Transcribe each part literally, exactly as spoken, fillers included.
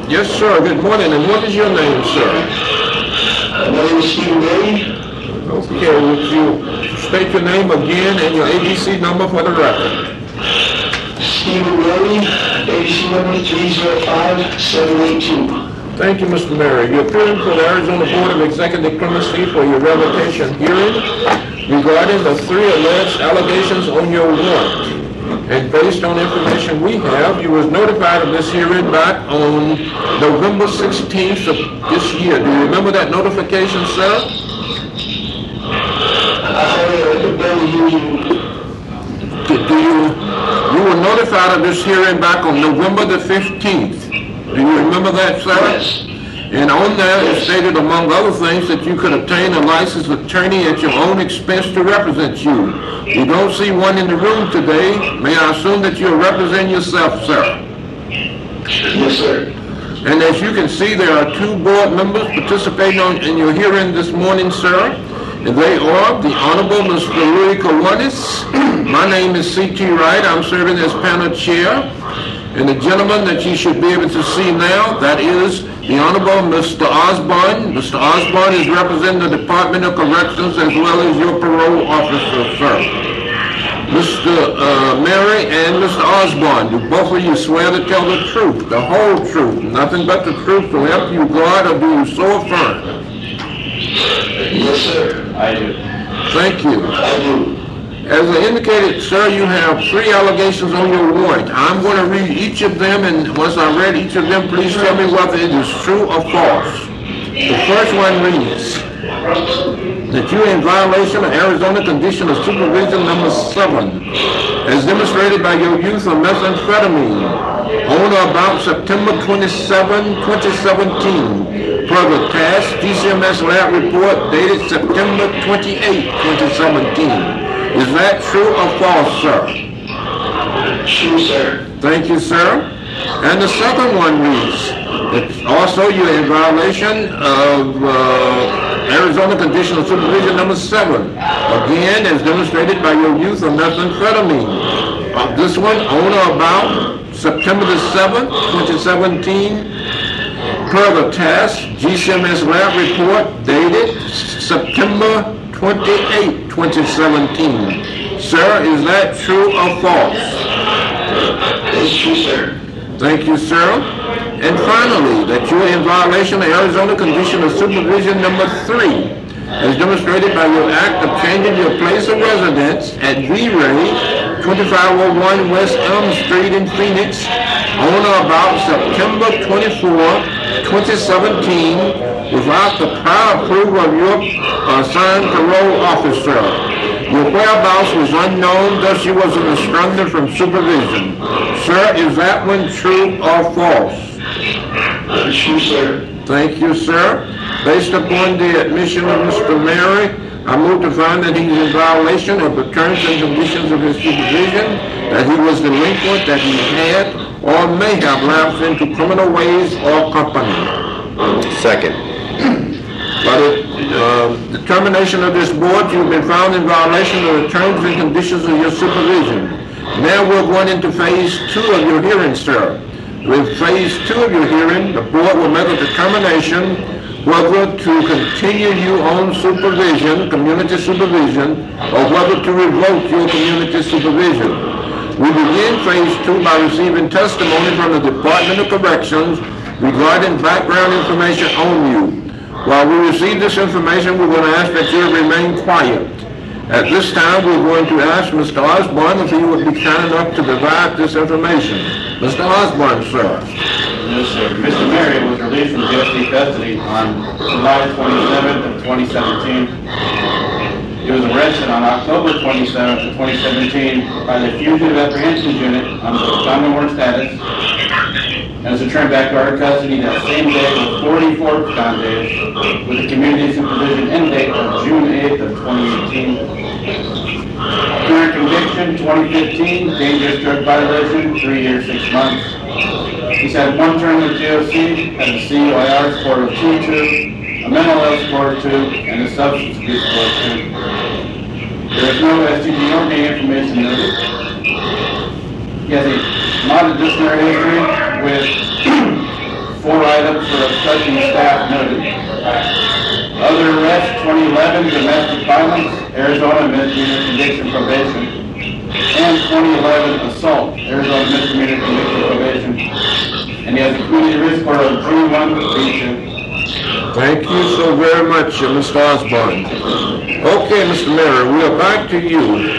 Yes, sir. Good morning. And what is your name, sir? Uh, my name is Stephen Murray. Okay, would you state your name again and your A B C number for the record? Stephen Murray, A B C number three zero five seven eight two. Thank you, Mister Murray. You're appearing for the Arizona Board of Executive Clemency for your revocation hearing regarding the three alleged allegations on your warrant. And based on information we have, you was notified of this hearing back on November sixteenth of this year. Do you remember that notification, sir? I could barely hear you. Do you, you were notified of this hearing back on November the fifteenth. Do you remember that, sir? Yes. And on there, it stated, among other things, that you could obtain a licensed attorney at your own expense to represent you. You don't see one in the room today. May I assume that you're representing yourself, sir? Yes, sir. And as you can see, there are two board members participating on, in your hearing this morning, sir. And they are the Honorable Mister Louis Kiwanis. My name is C T Wright. I'm serving as panel chair. And the gentleman that you should be able to see now, that is the Honorable Mister Osborne. Mister Osborne is representing the Department of Corrections as well as your parole officer, sir. Mister Uh, Mary and Mister Osborne, do both of you swear to tell the truth, the whole truth, nothing but the truth to help you God, or do you so affirm? Yes, sir. I do. Thank you. I do. As I indicated, sir, you have three allegations on your warrant. I'm going to read each of them, and once I read each of them, please tell me whether it is true or false. The first one reads that you are in violation of Arizona Condition of Supervision number seven, as demonstrated by your use of methamphetamine on or about September twenty-seventh, twenty seventeen, per the task G C M S lab report dated September twenty-eighth, twenty seventeen. Is that true or false, sir? True, sir. Thank you, sir. And the second one reads that also you're in violation of uh, Arizona Condition of Supervision number seven, again as demonstrated by your use of methamphetamine. Uh, this one on or about September the seventh, twenty seventeen, per the task G C M S lab report dated September twenty-eighth, twenty seventeen. Sir, is that true or false? It's true, sir. Thank you, sir. And finally, that you are in violation of Arizona Condition of Supervision number three, as demonstrated by your act of changing your place of residence at V-Ray, twenty-five oh one West Elm Street in Phoenix, on or about September twenty-fourth, twenty seventeen, without the prior approval of your assigned parole officer. Your whereabouts was unknown, thus you was absconded from supervision. Sir, is that one true or false? It's true, sir. Thank you, sir. Based upon the admission of Mister Mary, I move to find that he's in violation of the terms and conditions of his supervision, that he was delinquent, that he had or may have lapsed into criminal ways or company. Second. By the uh, determination of this board, you've been found in violation of the terms and conditions of your supervision. Now we're going into phase two of your hearing, sir. With phase two of your hearing, the board will make a determination whether to continue you on supervision, community supervision, or whether to revoke your community supervision. We begin phase two by receiving testimony from the Department of Corrections regarding background information on you. While we receive this information, we're going to ask that you remain quiet. At this time, we're going to ask Mister Osborne if he would be kind enough to provide this information. Mister Osborne, sir. Yes, sir. Mister Mary was released from G S D custody on July twenty-seventh of twenty seventeen. He was arrested on October twenty-seventh of twenty seventeen by the Fugitive Apprehension Unit on Montgomery warrant status, and was returned back to our custody that same day with forty-four bond days, with a community supervision end date of June eighth of twenty eighteen. Current conviction, twenty fifteen, dangerous drug violation, three years, six months. He's had one term with G O C, has a C O I R score of two two, a mental health score of two, and a substance abuse score of two. There is no S T D or gang information noted. He has a moderate disciplinary history with four corrections staff noted. Other arrests, twenty eleven, domestic violence, Arizona misdemeanor conviction probation, and twenty eleven assault, Arizona misdemeanor conviction probation. And he has a community risk score of three one three two. Thank you so very much, uh, Mister Osborne. Okay, Mister Mayor, we are back to you.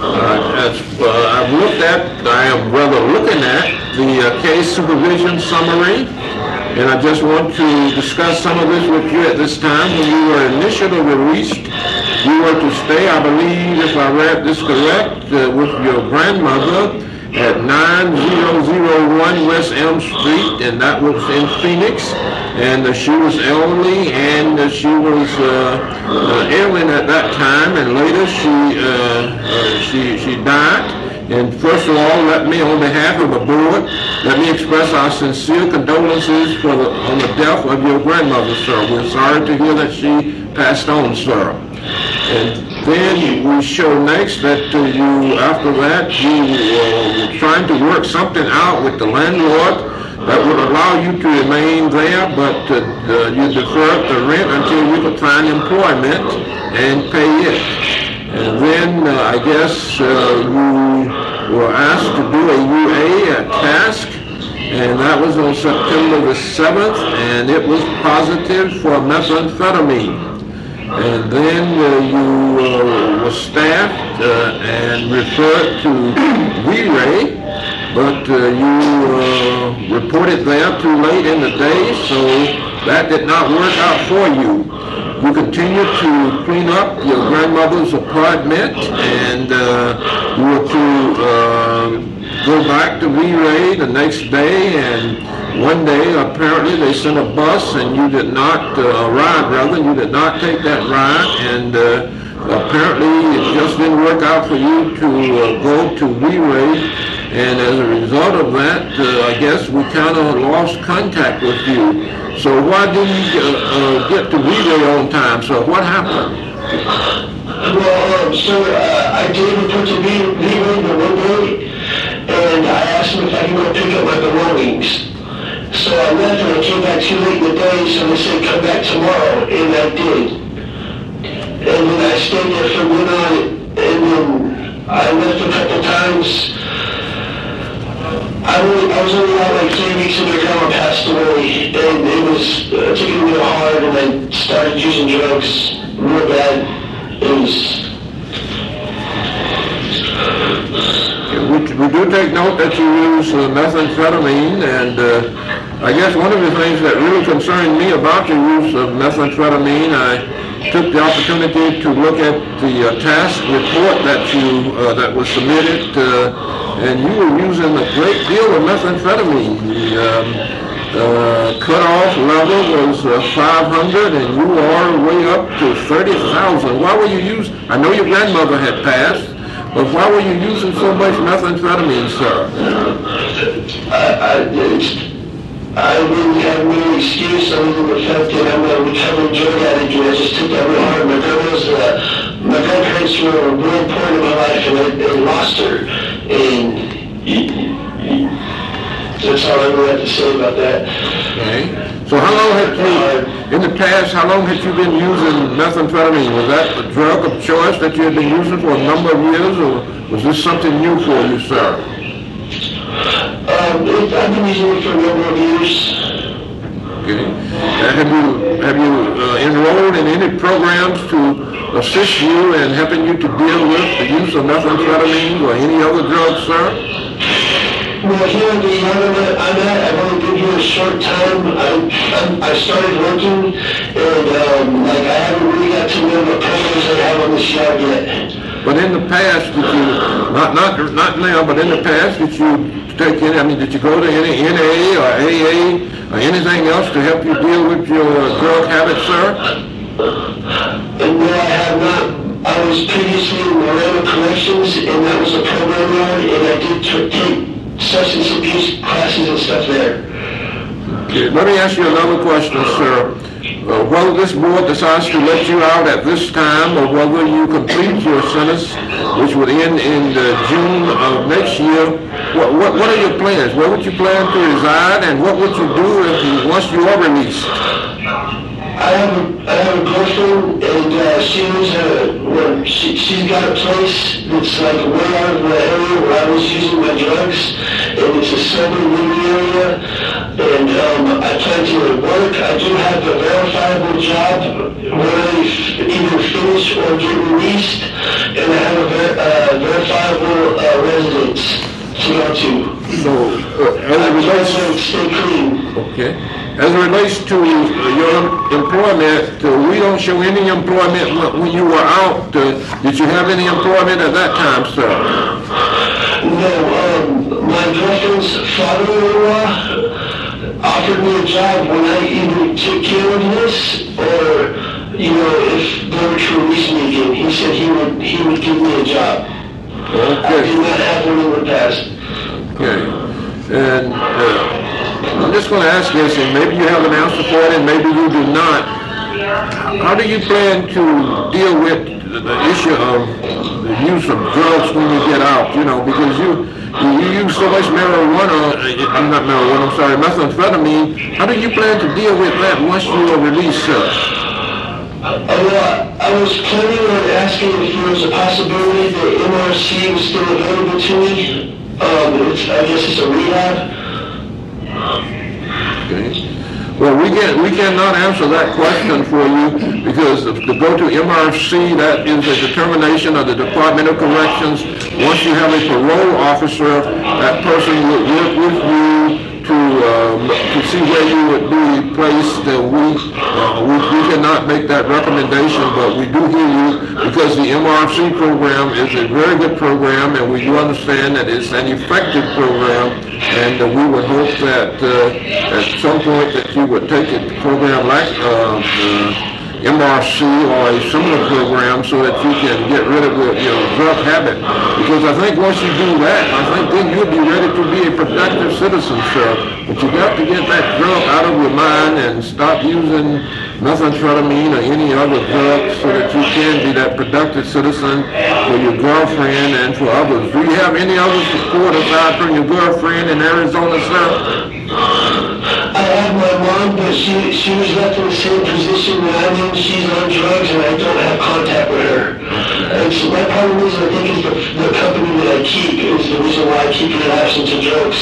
Uh, as uh, I've looked at, I am rather looking at the uh, case supervision summary, and I just want to discuss some of this with you at this time. When you were initially released, you were to stay, I believe, if I read this correct, uh, with your grandmother at nine thousand one West Elm Street, and that was in Phoenix. And uh, she was elderly, and uh, she was uh, uh, ailing at that time, and later she uh, uh, she she died. And first of all, let me, on behalf of the board, let me express our sincere condolences for the, on the death of your grandmother, sir. We're sorry to hear that she passed on, sir. And then we show next that uh, you, after that, you uh, were trying to work something out with the landlord that would allow you to remain there, but uh, uh, you deferred the rent until you could find employment and pay it. And then uh, I guess uh, you were asked to do a U A, a task, and that was on September the seventh, and it was positive for methamphetamine. And then uh, you uh, were staffed uh, and referred to V-Ray, but uh, you uh, reported there too late in the day, so that did not work out for you. You continued to clean up your grandmother's apartment, and uh, you were to uh, go back to V-Ray the next day, and one day apparently they sent a bus and you did not, uh, a ride rather, you did not take that ride, and uh, apparently it just didn't work out for you to uh, go to V-Ray. And as a result of that, uh, I guess we kind of lost contact with you. So why didn't you uh, uh, get to V-Ray on time? So what happened? Well, um, sir, uh, I did report to V-Ray the one day, and I asked them if I could go pick up my belongings. So I left and I came back too late in the day, so they said come back tomorrow, and I did. And then I stayed there from then on, and then I left a couple times. I, really, I was only out like three weeks and my grandma passed away, and it was, uh, took it real hard, and I started using drugs real bad. It was... We, we do take note that you use uh, methamphetamine, and uh, I guess one of the things that really concerned me about your use of methamphetamine, I took the opportunity to look at the uh, task report that you uh, that was submitted, uh, and you were using a great deal of methamphetamine. The um, uh, cutoff level was uh, five hundred, and you are way up to thirty thousand. Why were you using? I know your grandmother had passed, but why were you using so much methamphetamine, sir? I, I, I really have no excuse other than the fact that I'm a recovering drug addict, and I just took that real hard. My grandma's, uh, my grandparents were a real important in my life, and I, I lost her, and that's all I really have to say about that. Okay. So how long had you, in the past, how long had you been using methamphetamine? Was that the drug of choice that you had been using for a number of years, or was this something new for you, sir? Um, it, I've been using it for a number of years. Okay. Uh, have you, have you uh, enrolled in any programs to assist you in helping you to deal with the use of methamphetamine or any other drugs, sir? Well, here in the area I'm at, I've only been here a short time. I, I, I started working, and um, like I haven't really got to know the programs I have on this yard yet. But in the past, did you, not not not now, but in the past, did you take any, I mean, did you go to any N A or A A or anything else to help you deal with your drug habits, sir? And no, I have not. I was previously in Moreno Corrections, and that was a program yard, and I did t- take substance abuse classes and stuff there. Okay, let me ask you another question, sir. Uh, whether this board decides to let you out at this time or whether you complete your sentence, which would end in uh, June of next year, what, what, what are your plans? Where would you plan to reside, and what would you do if you, once you are released? I have a, I have a girlfriend, and uh, she lives uh, well, she, she's got a place that's like way out of the area where I was using my drugs, and it's a suburban living area, and um, I plan to work. I do have a verifiable job when I f- either finish or get released, and I have a ver- uh, verifiable uh, residence to go to. So, uh, as it relates, stay clean. okay. As it relates to your employment, uh, we don't show any employment when, when you were out. Uh, did you have any employment at that time, sir? No, um, my girlfriend's father-in-law offered me a job when I either took care of this or, you know, if they were to release me again. He said he would he would give me a job. Okay. I did not have one in the past. Okay. And uh, I'm just going to ask this, and maybe you have an answer for it, and maybe you do not. How do you plan to deal with the issue of the use of drugs when you get out? You know, because you you use so much marijuana, uh, not marijuana, I'm sorry, methamphetamine. How do you plan to deal with that once you are released, sir? Uh, well, I was planning on asking if there was a possibility that M R C was still available to me. Um, it's, I guess it's a rehab. Okay. Well, we can we cannot answer that question for you because to go to M R C, that is a determination of the Department of Corrections. Once you have a parole officer, that person will work with you to um, to see where you would be placed. Uh, we, uh, we we cannot make that recommendation, but we do hear you because the M R C program is a very good program, and we do understand that it's an effective program, and uh, we would hope that uh, at some point that you would take a program like uh, the M R C or a similar program so that you can get rid of the, your drug habit. Because I think once you do that, I think then you'll be ready to be a productive citizen, sir. But you got to get that drug out of your mind and stop using methamphetamine or any other drug so that you can be that productive citizen for your girlfriend and for others. Do you have any other support aside from your girlfriend in Arizona, sir? I have my mom, but she she was left in the same position that I'm in. She's on drugs, and I don't have contact with her. And so my problem is, I think, is the, the company that I keep is the reason why I keep in an absence of drugs.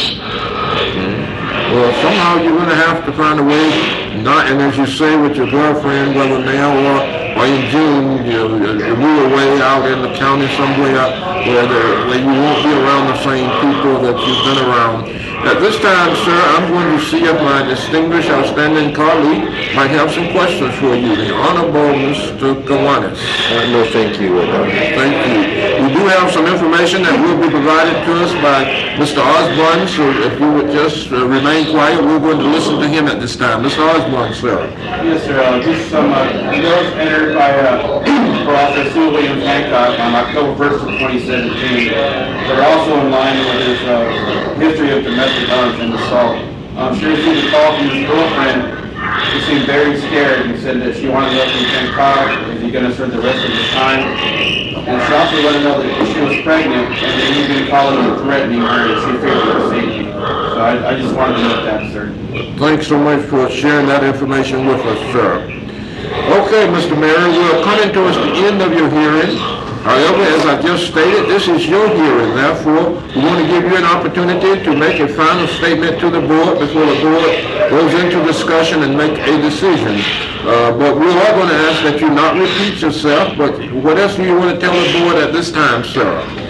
Well, somehow you're going to have to find a way, not, and as you say with your girlfriend, whether now or, or in June, you know, you move away out in the county somewhere where, the, where you won't be around the same people that you've been around. At this time, sir, I'm going to see if my distinguished, outstanding colleague might have some questions for you. The Honorable Mister Kiwanis. Uh, no, thank you. Uh, Thank you. We do have some information that will be provided to us by Mister Osborne, so if you would just uh, remain quiet, we're going to listen to him at this time. Mister Osborne, sir. Yes, sir. Uh, just some uh, bills entered by uh, Officer Sue Williams Hancock on October first of twenty seventeen. They're also in line with his uh, history of domestic violence and assault. I'm sure you received a call from his girlfriend. She seemed very scared. He said that she wanted to know if he can talk, is he going to serve the rest of his time. And she also let him know that she was pregnant and that he's been calling and threatening her that she feared for her safety. So I, I just wanted to note that, sir. Thanks so much for sharing that information with us, sir. Okay, Mister Mayor, we're coming towards the end of your hearing. However, as I just stated, this is your hearing. Therefore, we want to give you an opportunity to make a final statement to the board before the board goes into discussion and make a decision. Uh, but we are going to ask that you not repeat yourself, but what else do you want to tell the board at this time, sir?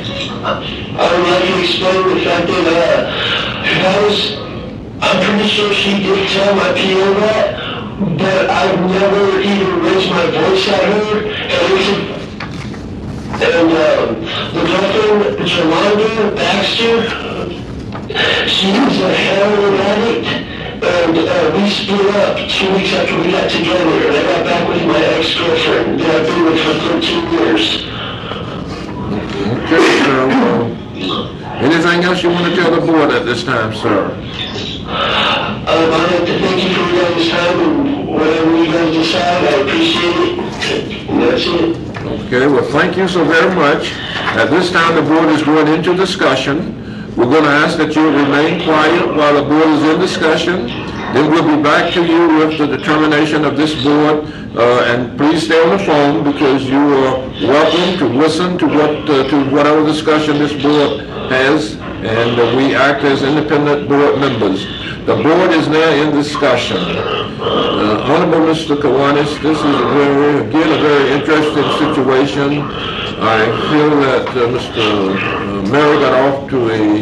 I would like to explain the fact that uh, that was, I'm pretty sure she did tell my P O that, but I've never even raised my voice at her, and it was a And uh, the girlfriend, Jolanda Baxter, she was a heroin addict, and uh, we split up two weeks after we got together, and I got back with my ex-girlfriend that I've been with for thirteen years. Okay, sir. Uh, anything else you want to tell the board at this time, sir? Uh, Um, I'd like to thank you for your guys' time and whatever you guys decide, I appreciate it. And that's it. Okay, well, thank you so very much. At this time, the board is going into discussion. We're going to ask that you remain quiet while the board is in discussion. Then we'll be back to you with the determination of this board. Uh, and please stay on the phone because you are welcome to listen to what uh, to whatever discussion this board has, and uh, we act as independent board members. The board is now in discussion. Uh, Honorable Mister Kiwanis, this is a very, again, a very interesting situation. I feel that uh, Mister Uh, Murray got off to a,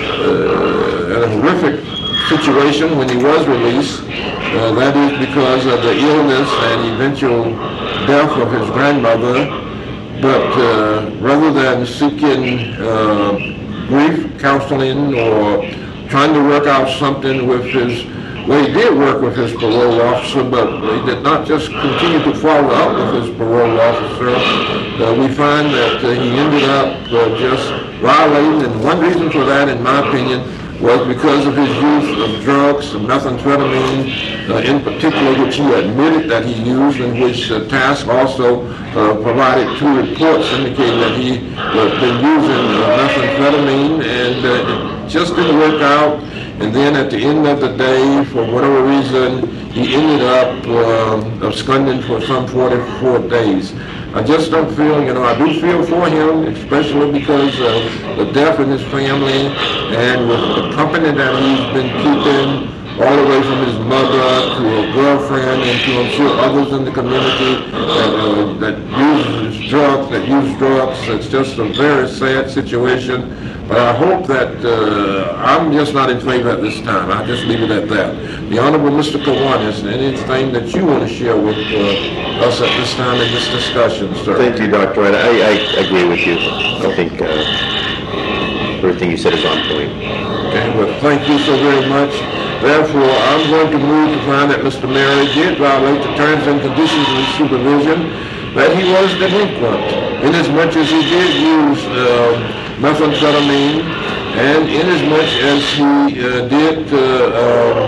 uh, a horrific situation when he was released. Uh, that is because of the illness and eventual death of his grandmother. But uh, rather than seeking uh, grief counseling or trying to work out something with his, well, he did work with his parole officer, but he did not just continue to follow up with his parole officer. Uh, we find that uh, he ended up uh, just violating, and one reason for that, in my opinion, was because of his use of drugs, methamphetamine uh, in particular, which he admitted that he used, and which uh, Task also uh, provided two reports indicating that he had uh, been using uh, methamphetamine, and uh, it just didn't work out. And then at the end of the day, for whatever reason, he ended up uh, absconding for some forty-four days. I just don't feel, you know, I do feel for him, especially because of the death in his family and with the company that he's been keeping, all the way from his mother to a girlfriend and to, I'm sure, others in the community that, uh, that use drugs, that use drugs. It's just a very sad situation. But I hope that, uh, I'm just not in favor at this time. I'll just leave it at that. The Honorable Mister Kiwanis, anything that you want to share with uh, us at this time in this discussion, sir? Thank you, Doctor Wright. I, I agree with you. I think uh, everything you said is on point. Okay, well, thank you so very much. Therefore, I'm going to move to find that Mister Mary did violate the terms and conditions of his supervision, that he was delinquent, inasmuch as he did use uh, methamphetamine, and inasmuch as he uh, did uh, uh,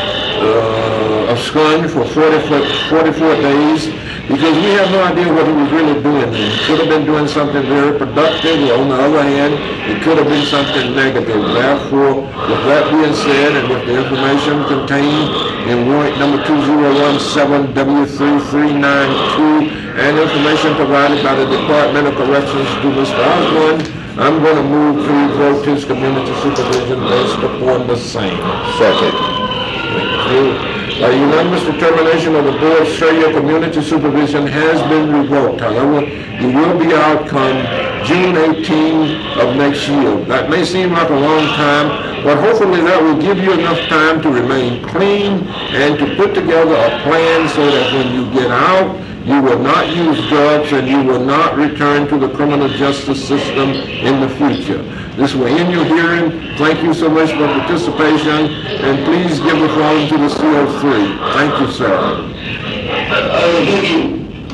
uh, abscond for forty-four days, because we have no idea what he was really doing. He could have been doing something very productive, or on the other hand, it could have been something negative. Therefore, with that being said, and with the information contained in warrant number two zero one seven W three three nine two, and information provided by the Department of Corrections to Mister Osborne, I'm going to move to revoke his community supervision based upon the same. Second. Thank you. By unanimous determination of the board, sir, your community supervision has been revoked. However, you will be out come June eighteenth of next year. That may seem like a long time, but hopefully that will give you enough time to remain clean and to put together a plan so that when you get out, you will not use drugs and you will not return to the criminal justice system in the future. This will end your hearing. Thank you so much for participation, and please give the phone to the C O three. Thank you, sir. Uh, thank you.